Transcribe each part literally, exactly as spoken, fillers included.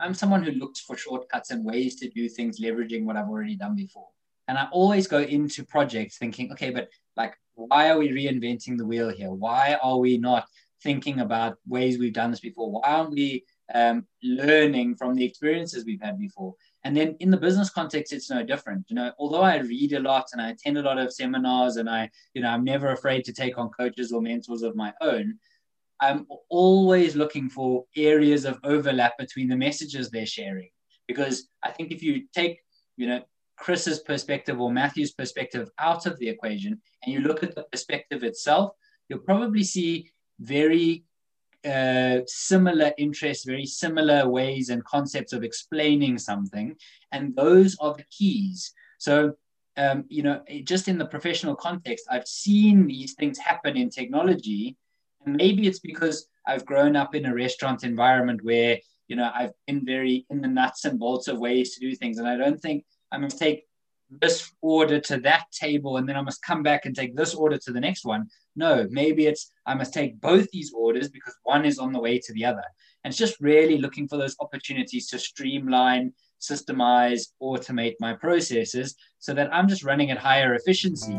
I'm someone who looks for shortcuts and ways to do things, leveraging what I've already done before. And I always go into projects thinking, okay, but like, why are we reinventing the wheel here? Why are we not thinking about ways we've done this before? Why aren't we um, learning from the experiences we've had before? And then in the business context, it's no different. You know, although I read a lot and I attend a lot of seminars and I, you know, I'm never afraid to take on coaches or mentors of my own, I'm always looking for areas of overlap between the messages they're sharing. Because I think if you take, you know, Chris's perspective or Matthew's perspective out of the equation and you look at the perspective itself, you'll probably see very uh, similar interests, very similar ways and concepts of explaining something. And those are the keys. So, um, you know, just in the professional context, I've seen these things happen in technology. And maybe it's because I've grown up in a restaurant environment where, you know, I've been very in the nuts and bolts of ways to do things. And I don't think I'm going to take this order to that table and then I must come back and take this order to the next one. No, maybe it's I must take both these orders because one is on the way to the other. And it's just really looking for those opportunities to streamline, systemize, automate my processes so that I'm just running at higher efficiency.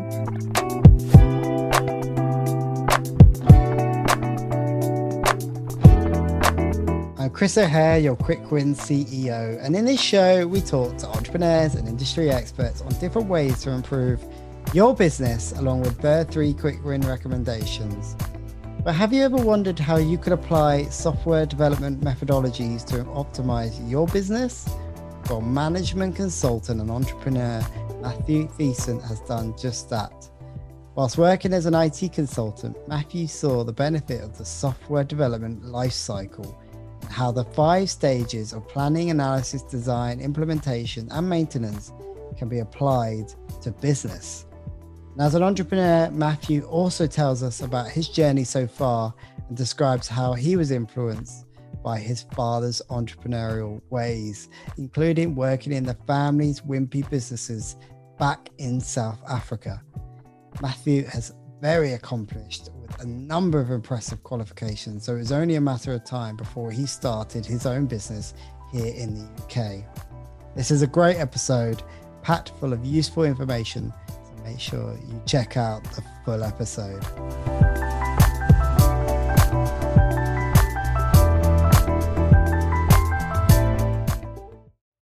I'm Chris O'Hare, your Quick Win C E O, and in this show we talk to entrepreneurs and industry experts on different ways to improve your business along with their three quick win recommendations. But have you ever wondered how you could apply software development methodologies to optimize your business? Well, management consultant and entrepreneur Matthew Thiessen has done just that. Whilst working as an I T consultant, Matthew saw the benefit of the software development lifecycle, how the five stages of planning, analysis, design, implementation, and maintenance can be applied to business. And as an entrepreneur, Matthew also tells us about his journey so far and describes how he was influenced by his father's entrepreneurial ways, including working in the family's Wimpy businesses back in South Africa. Matthew has very accomplished with a number of impressive qualifications, so it was only a matter of time before he started his own business here in the U K. This is a great episode, packed full of useful information, so make sure you check out the full episode.